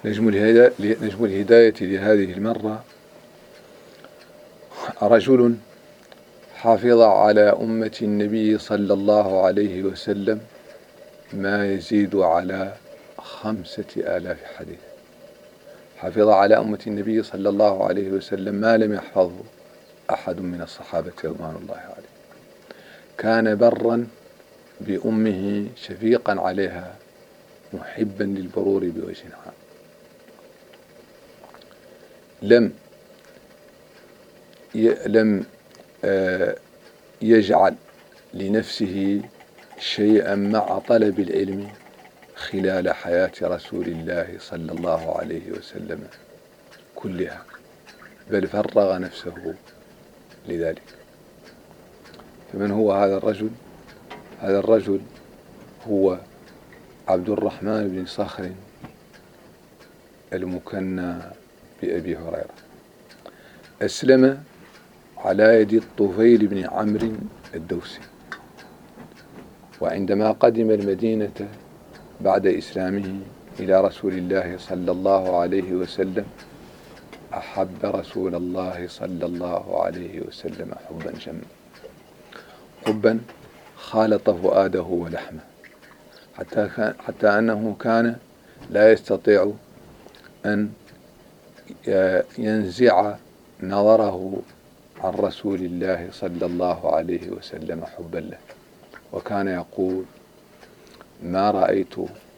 نجم الهداية لهذه المرة رجل حافظ على أمة النبي صلى الله عليه وسلم ما يزيد على 5000 حديث. حافظ على أمة النبي صلى الله عليه وسلم ما لم يحفظه أحد من الصحابة رضوان الله عليه. كان برا بأمه شفيقا عليها محبا للبرور بوجه عام. لم يجعل لنفسه شيئا مع طلب العلم خلال حياة رسول الله صلى الله عليه وسلم كلها، بل فرغ نفسه لذلك. فمن هو هذا الرجل؟ هذا الرجل هو عبد الرحمن بن صخر المكنى بأبي هريرة. أسلم على يد الطفيل بن عمرو الدوسي، وعندما قدم المدينة بعد إسلامه إلى رسول الله صلى الله عليه وسلم أحب رسول الله صلى الله عليه وسلم حبا جما، حبا خالط فؤاده ولحمه، حتى أنه كان لا يستطيع أن ينزع نظره عن رسول الله صلى الله عليه وسلم حبا له. وكان يقول: ما رأيت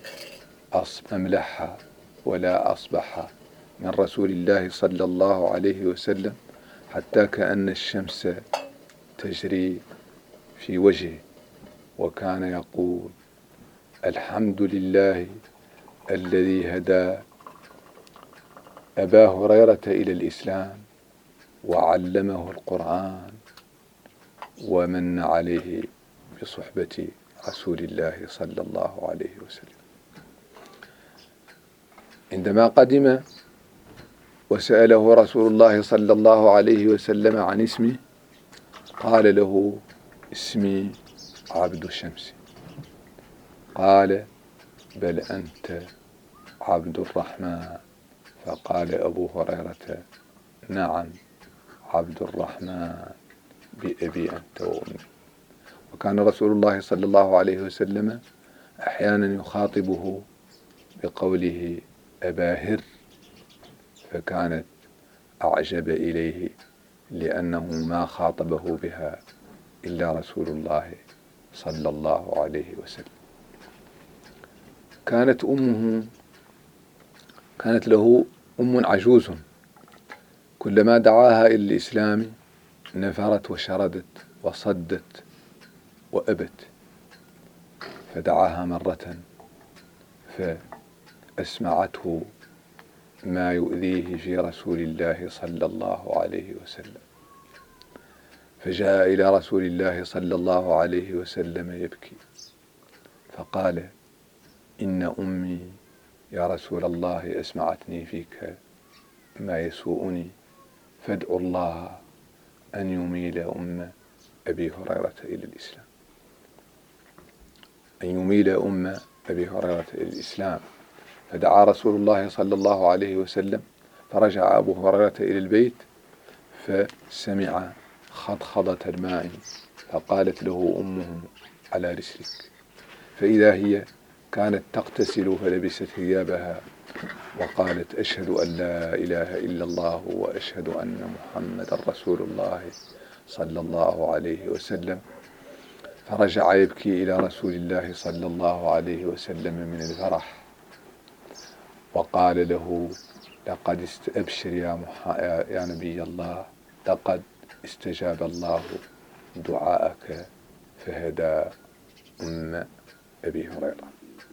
أملح ولا أصبح من رسول الله صلى الله عليه وسلم حتى كأن الشمس تجري في وجهه. وكان يقول: الحمد لله الذي هدى أبا هريرة إلى الإسلام وعلمه القرآن ومن عليه بصحبة رسول الله صلى الله عليه وسلم. عندما قدم وسأله رسول الله صلى الله عليه وسلم عن اسمه قال له: اسمي عبد الشمس. قال: بل أنت عبد الرحمن. فقال أبو هريرة: نعم عبد الرحمن بأبي أنت وأمي. وكان رسول الله صلى الله عليه وسلم أحيانا يخاطبه بقوله أبا هر، فكانت أعجب إليه لأنه ما خاطبه بها إلا رسول الله صلى الله عليه وسلم. كانت له أم عجوز، كلما دعاها إلى الإسلام نفرت وشردت وصدت وأبت، فدعاها مرة فأسمعته ما يؤذيه في رسول الله صلى الله عليه وسلم، فجاء إلى رسول الله صلى الله عليه وسلم يبكي، فقال: إن أمي يا رسول الله أسمعتني فيك ما يسوءني، فادعو الله أن يميل أم أبي هريرة إلى الإسلام، أن يميل أم أبي هريرة إلى الإسلام. فدعا رسول الله صلى الله عليه وسلم، فرجع أبو هريرة إلى البيت فسمع خضخضة الماء، فقالت له أمه: على رسلك. فإذا هي كانت تغتسل فلبست ثيابها وقالت: أشهد أن لا إله إلا الله وأشهد أن محمدا رسول الله صلى الله عليه وسلم. فرجع يبكي إلى رسول الله صلى الله عليه وسلم من الفرح، وقال له: لقد أبشر يا نبي الله، لقد استجاب الله دعاءك فهدى أم أبي هريرة.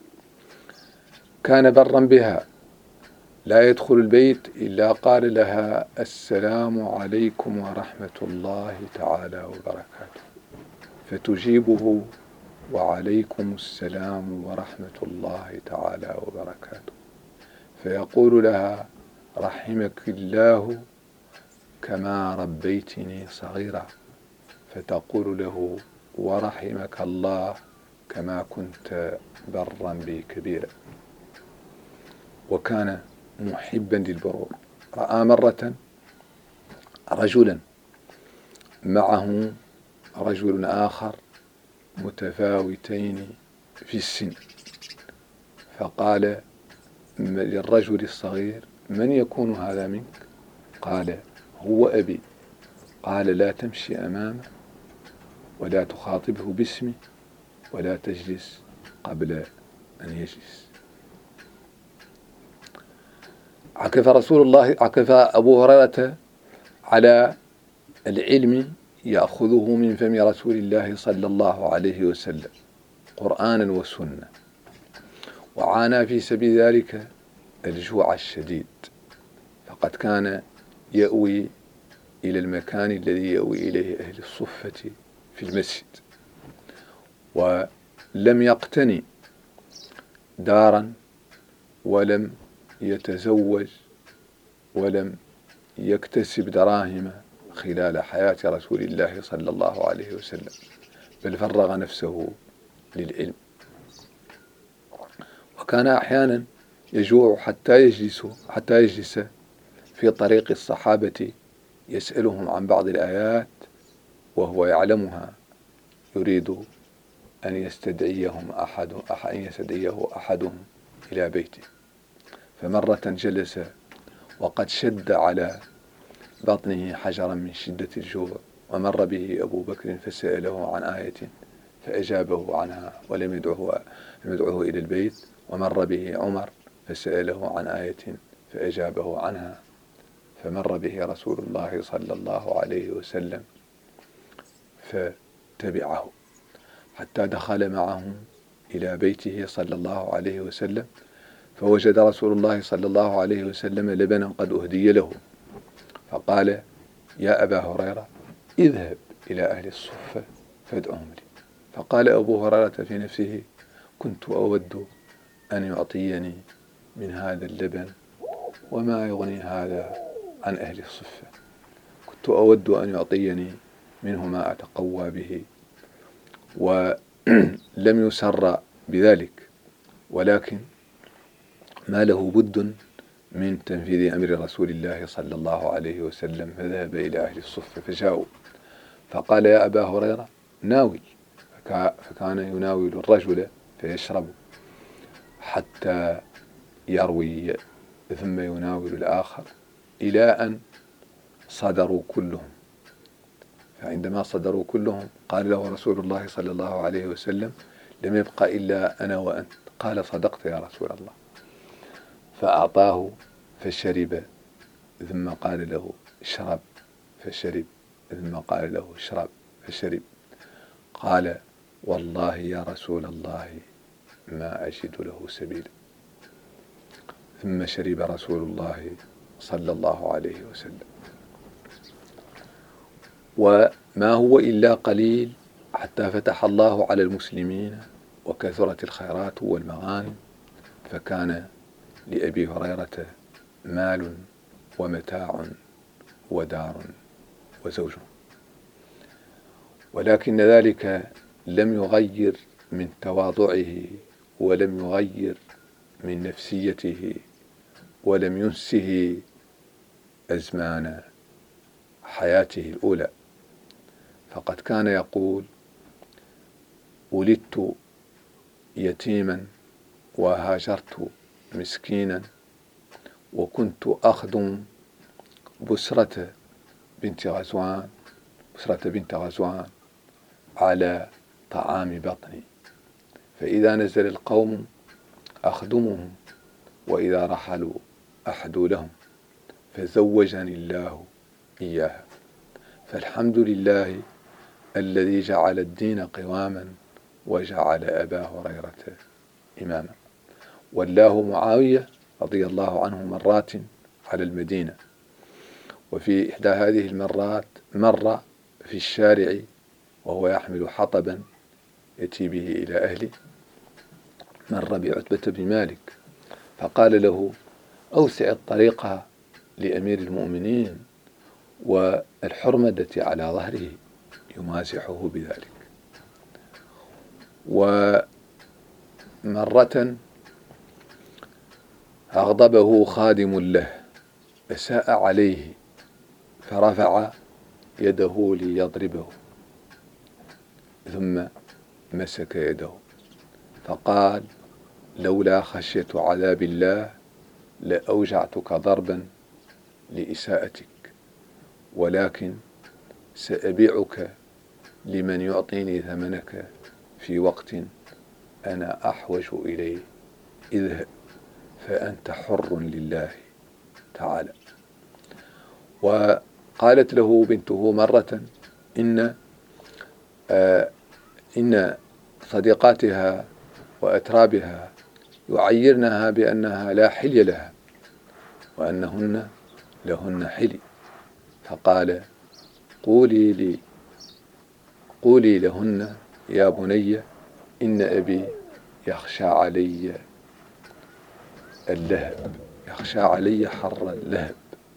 كان برا بها، لا يدخل البيت إلا قال لها: السلام عليكم ورحمة الله تعالى وبركاته، فتجيبه: وعليكم السلام ورحمة الله تعالى وبركاته. فيقول لها: رحمك الله كما ربيتني صغيرا، فتقول له: ورحمك الله كما كنت برا بي كبيرا. وكان محبا للبرور. رأى مرة رجلا معه رجل آخر متفاوتين في السن، فقال للرجل الصغير: من يكون هذا منك؟ قال: هو أبي. قال: لا تمشي أمامه، ولا تخاطبه باسمه، ولا تجلس قبل أن يجلس. عكف أبو هريرة على العلم يأخذه من فم رسول الله صلى الله عليه وسلم قرآنا وسنة، وعانى في سبيل ذلك الجوع الشديد، فقد كان يأوي إلى المكان الذي يأوي إليه أهل الصفة في المسجد، ولم يقتني دارا، ولم يتزوج، ولم يكتسب دراهم خلال حياة رسول الله صلى الله عليه وسلم، بل فرغ نفسه للعلم. وكان أحيانا يجوع حتى يجلس في طريق الصحابة يسألهم عن بعض الآيات وهو يعلمها، يريد أن يستدعيه أحدهم إلى بيته. فمرة جلس وقد شد على بطنه حجرا من شدة الجوع، ومر به أبو بكر فسأله عن آية فأجابه عنها ولم يدعه إلى البيت، ومر به عمر فسأله عن آية فأجابه عنها، فمر به رسول الله صلى الله عليه وسلم فتبعه حتى دخل معه إلى بيته صلى الله عليه وسلم، فوجد رسول الله صلى الله عليه وسلم لبنا قد أهدي له، فقال: يا أبا هريرة، اذهب إلى أهل الصفة فادعهم لي. فقال أبو هريرة في نفسه: كنت أود أن يعطيني من هذا اللبن، وما يغني هذا عن أهل الصفة. كنت أود أن يعطيني منه ما أتقوى به. ولم يسر بذلك، ولكن ما له بد من تنفيذ أمر رسول الله صلى الله عليه وسلم، فذهب إلى أهل الصفة فجاءوا، فقال: يا أبا هريرة، ناوي. فكان يناول الرجل فيشرب حتى يروي، ثم يناول الآخر إلى أن صدروا كلهم. فعندما صدروا كلهم قال له رسول الله صلى الله عليه وسلم: لم يبق إلا أنا وأنت. قال: صدقت يا رسول الله. فأعطاه فشرب، ثم قال له: اشرب، فشرب، ثم قال له: اشرب، فشرب. قال: والله يا رسول الله ما أجد له سبيلا. ثم شرب رسول الله صلى الله عليه وسلم. وما هو إلا قليل حتى فتح الله على المسلمين وكثرت الخيرات والمغانم، فكان لأبي هريرة مال ومتاع ودار وزوج، ولكن ذلك لم يغير من تواضعه، ولم يغير من نفسيته، ولم ينسه أزمان حياته الأولى. فقد كان يقول: ولدت يتيما وهاجرت مسكينا، وكنت أخدم بسرة بنت غزوان على طعام بطني، فإذا نزل القوم أخدمهم، وإذا رحلوا أحدو لهم، فزوجني الله إياها. فالحمد لله الذي جعل الدين قواما وجعل أبا هريرة إماما. ولاه معاوية رضي الله عنه مرات على المدينة، وفي إحدى هذه المرات مر في الشارع وهو يحمل حطبا يأتي به إلى أهله، مر بعتبة بن مالك فقال له: أوسع الطريق لأمير المؤمنين، والحرمة التي على ظهره يمازحه بذلك. ومرة أغضبه خادم له فساء عليه فرفع يده ليضربه ثم مسك يده فقال لولا خشية عذاب الله لأوجعتك ضربا لإساءتك، ولكن سأبيعك لمن يعطيني ثمنك في وقت أنا أحوج إليه، اذهب فأنت حر لله تعالى. وقالت له بنته مرة إن صديقاتها وأترابها يعيرنها بأنها لا حلي لها وأنهن لهن حلي، فقال قولي لهن يا بني إن أبي يخشى علي اللهب، يخشى علي حر اللهب.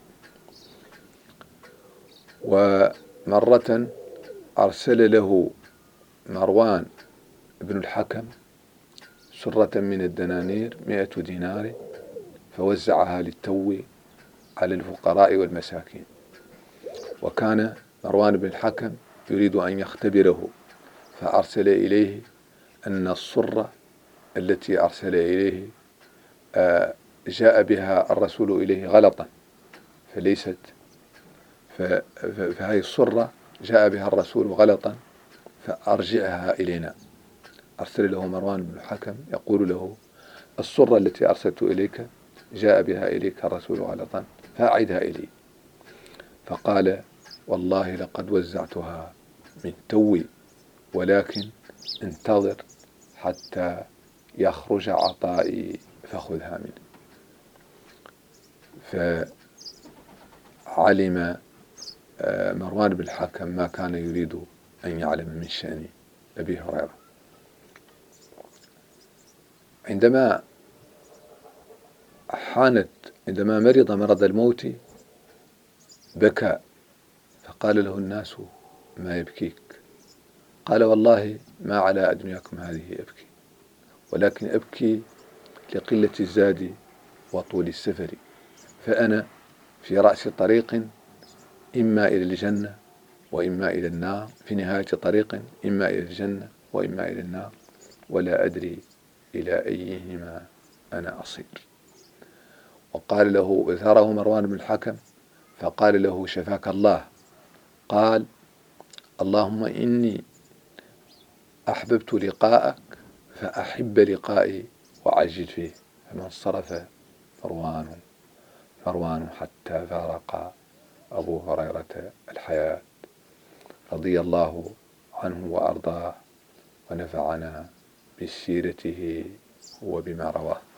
ومرة أرسل له مروان بن الحكم سرة من الدنانير 100 دينار فوزعها للتو على الفقراء والمساكين، وكان مروان بن الحكم يريد أن يختبره فأرسل إليه أن الصرة التي أرسل إليه جاء بها الرسول إليه غلطا فليست فهذه الصرة جاء بها الرسول غلطا فأرجعها إلينا. أرسل له مروان بن الحكم يقول له الصرة التي أرسلت إليك جاء بها إليك الرسول غلطا فأعدها إلي، فقال والله لقد وزعتها من توي ولكن انتظر حتى يخرج عطائي فخذها منه. فعلم مروان بن الحكم ما كان يريد أن يعلم من شأن أبي هريرة. عندما مرض مرض الموت بكى، فقال له الناس ما يبكيك؟ قال والله ما على أدنياكم هذه أبكي، ولكن أبكي لقلة الزاد وطول السفر، فأنا في رأس طريق إما إلى الجنة وإما إلى النار، في نهاية طريق إما إلى الجنة وإما إلى النار، ولا أدري إلى أيهما أنا أصير. وقال له أثاره مروان بن الحكم فقال له شفاك الله، قال اللهم إني أحببت لقاءك فأحب لقائي وعجل فيه، فما انصرف مروان حتى فارق أبو هريرة الحياة رضي الله عنه وأرضاه ونفعنا بسيرته وبما رواه.